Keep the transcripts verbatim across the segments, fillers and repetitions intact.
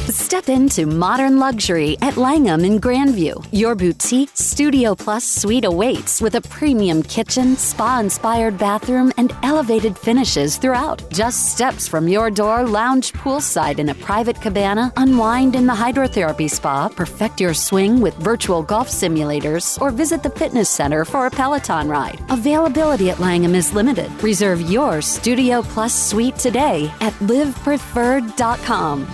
Step into modern luxury at Langham in Grandview. Your boutique Studio Plus suite awaits with a premium kitchen, spa-inspired bathroom, and elevated finishes throughout. Just steps from your door, lounge poolside in a private cabana, unwind in the hydrotherapy spa, perfect your swing with virtual golf simulators, or visit the fitness center for a Peloton ride. Availability at Langham is limited. Reserve your Studio Plus suite today at live preferred dot com.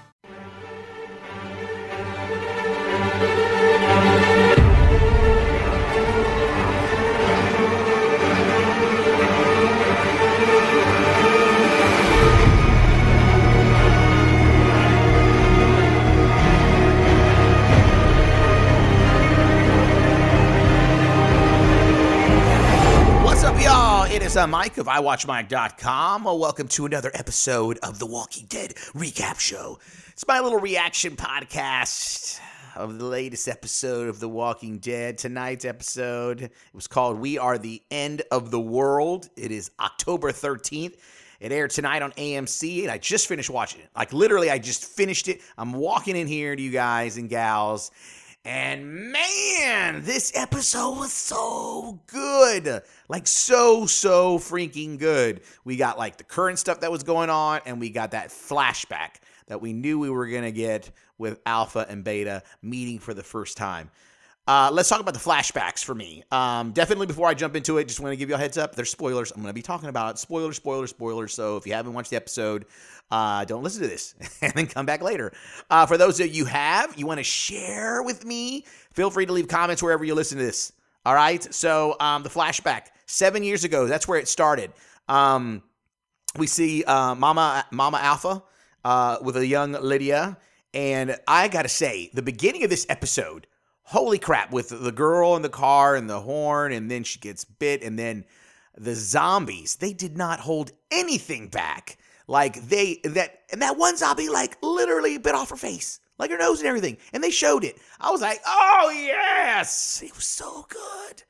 I'm Mike of I Watch Mike dot com. Well, welcome to another episode of The Walking Dead Recap Show. It's my little reaction podcast of the latest episode of The Walking Dead. Tonight's episode, it was called We Are the End of the World. It is October thirteenth. It aired tonight on A M C, and I just finished watching it. Like, literally, I just finished it. I'm walking in here to you guys and gals, and man, this episode was so good. Like, so, so freaking good. We got, like, the current stuff that was going on, and we got that flashback that we knew we were going to get with Alpha and Beta meeting for the first time. Uh, let's talk about the flashbacks for me. Um, definitely before I jump into it, just want to give you a heads up. There's spoilers. I'm going to be talking about it. Spoilers, spoilers, spoilers. So if you haven't watched the episode, uh, don't listen to this and then come back later. Uh, for those of you who have, you want to share with me, feel free to leave comments wherever you listen to this. All right. So um, the flashback, seven years ago, that's where it started. Um, we see uh, Mama, Mama Alpha uh, with a young Lydia. And I got to say, the beginning of this episode, holy crap, with the girl in the car and the horn, and then she gets bit, and then the zombies, they did not hold anything back. Like, they, that, and that one zombie, like, literally bit off her face, like her nose and everything, and they showed it. I was like, oh, yes! It was so good.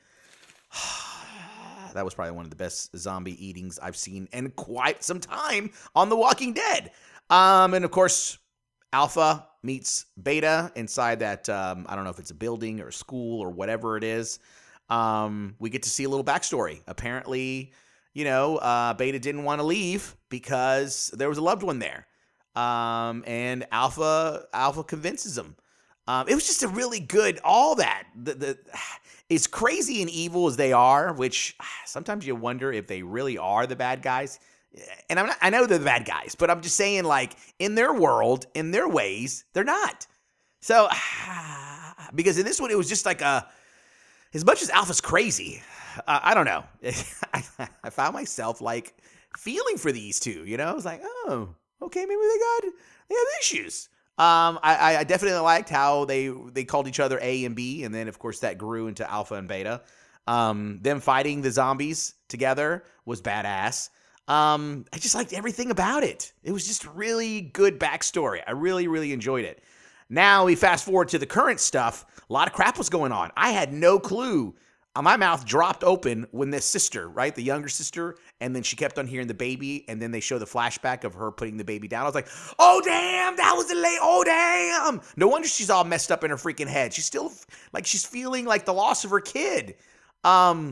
That was probably one of the best zombie eatings I've seen in quite some time on The Walking Dead. Um, and, of course, Alpha meets Beta inside that, um, I don't know if it's a building or a school or whatever it is. Um, we get to see a little backstory. Apparently, you know, uh, Beta didn't want to leave because there was a loved one there. Um, and Alpha Alpha convinces him. Um, it was just a really good, all that. The, the as crazy and evil as they are, which sometimes you wonder if they really are the bad guys. And I'm not, I know they're the bad guys, but I'm just saying, like, in their world, in their ways, they're not. So, because in this one, it was just like a, as much as Alpha's crazy, uh, I don't know. I, I found myself, like, feeling for these two, you know? I was like, oh, okay, maybe they got, they have issues. Um, I, I definitely liked how they, they called each other A and B, and then, of course, that grew into Alpha and Beta. Um, them fighting the zombies together was badass. Um, I just liked everything about it. It was just really good backstory. I really, really enjoyed it. Now we fast forward to the current stuff. A lot of crap was going on. I had no clue. Uh, my mouth dropped open when this sister, right, the younger sister, and then she kept on hearing the baby, and then they show the flashback of her putting the baby down. I was like, oh, damn, that was the late, oh, damn. No wonder she's all messed up in her freaking head. She's still, like, she's feeling like the loss of her kid. Um...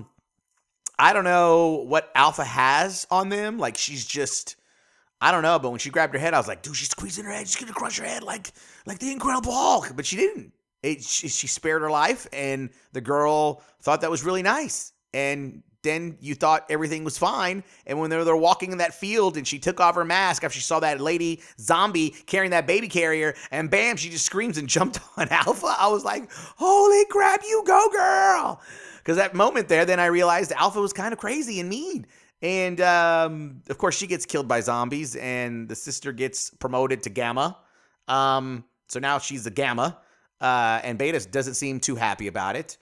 I don't know what Alpha has on them. Like, she's just, I don't know. But when she grabbed her head, I was like, dude, she's squeezing her head. She's going to crush her head like like the Incredible Hulk. But she didn't. It, she, she spared her life, and the girl thought that was really nice. And then you thought everything was fine. And when they were walking in that field and she took off her mask after she saw that lady zombie carrying that baby carrier, and bam, she just screams and jumped on Alpha. I was like, holy crap, you go, girl. Because that moment there, then I realized Alpha was kind of crazy and mean. And, um, of course, she gets killed by zombies, and the sister gets promoted to Gamma. Um, so now she's a Gamma, uh, and Beta doesn't seem too happy about it.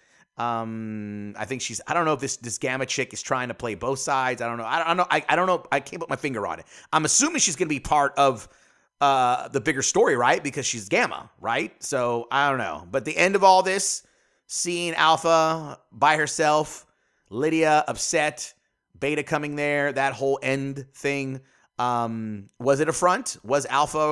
Um, I think she's, I don't know if this, this Gamma chick is trying to play both sides. I don't know. I don't know. I, I don't know. I can't put my finger on it. I'm assuming she's going to be part of uh, the bigger story, right? Because she's Gamma, right? So I don't know. But the end of all this, seeing Alpha by herself, Lydia upset, Beta coming there, that whole end thing. Um, was it a front? Was Alpha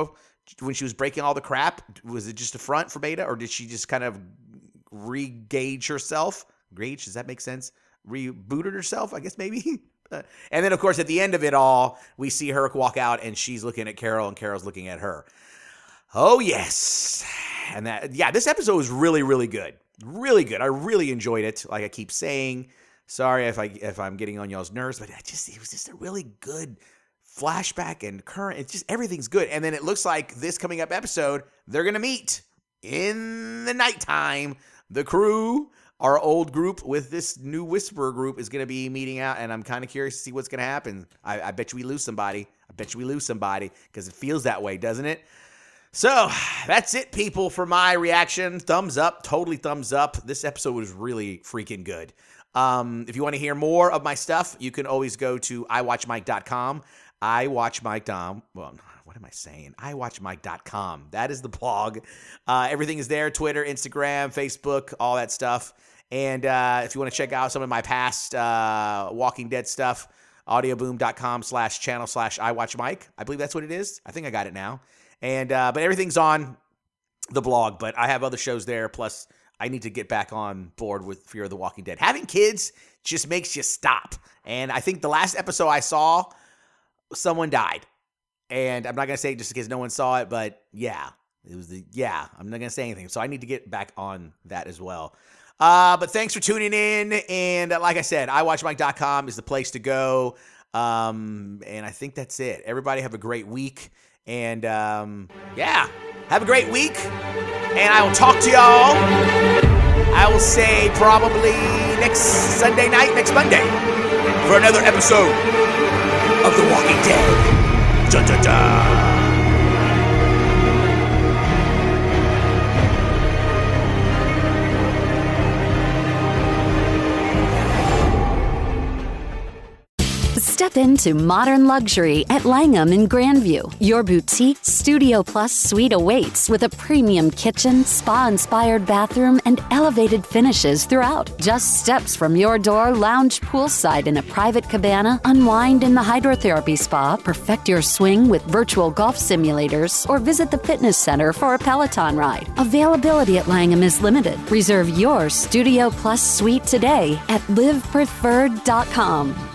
when she was breaking all the crap? Was it just a front for Beta, or did she just kind of re-gauge herself? Gauge, does that make sense? Rebooted herself, I guess maybe. And then, of course, at the end of it all, we see her walk out, and she's looking at Carol, and Carol's looking at her. Oh, yes. And that, yeah, this episode was really, really good. Really good. I really enjoyed it. Like I keep saying, sorry if I if I'm getting on y'all's nerves, but I just it was just a really good flashback and current. It's just everything's good. And then it looks like this coming up episode, they're gonna meet in the nighttime. The crew, our old group with this new Whisperer group, is gonna be meeting out, and I'm kind of curious to see what's gonna happen. I, I bet you we lose somebody. I bet you we lose somebody because it feels that way, doesn't it? So that's it, people, for my reaction. Thumbs up, totally thumbs up. This episode was really freaking good. Um, if you want to hear more of my stuff, you can always go to i watch mike dot com. I watch mike dot com. Well, what am I saying? i watch mike dot com. That is the blog. Uh, everything is there: Twitter, Instagram, Facebook, all that stuff. And uh, if you want to check out some of my past uh, Walking Dead stuff, audioboom dot com slash channel slash I watch Mike. I believe that's what it is. I think I got it now. And uh, but everything's on the blog. But I have other shows there. Plus, I need to get back on board with Fear of the Walking Dead. Having kids just makes you stop. And I think the last episode I saw, someone died. And I'm not gonna say it just in case no one saw it, but yeah, it was the yeah. I'm not gonna say anything. So I need to get back on that as well. Uh, but thanks for tuning in. And uh, like I said, i watch mike dot com is the place to go. Um, and I think that's it. Everybody have a great week. And, um, yeah, have a great week, and I will talk to y'all, I will say probably next Sunday night, next Monday, for another episode of The Walking Dead. Dun, dun, dun. Step into modern luxury at Langham in Grandview. Your boutique Studio Plus suite awaits with a premium kitchen, spa-inspired bathroom, and elevated finishes throughout. Just steps from your door, lounge poolside in a private cabana, unwind in the hydrotherapy spa, perfect your swing with virtual golf simulators, or visit the fitness center for a Peloton ride. Availability at Langham is limited. Reserve your Studio Plus suite today at live preferred dot com.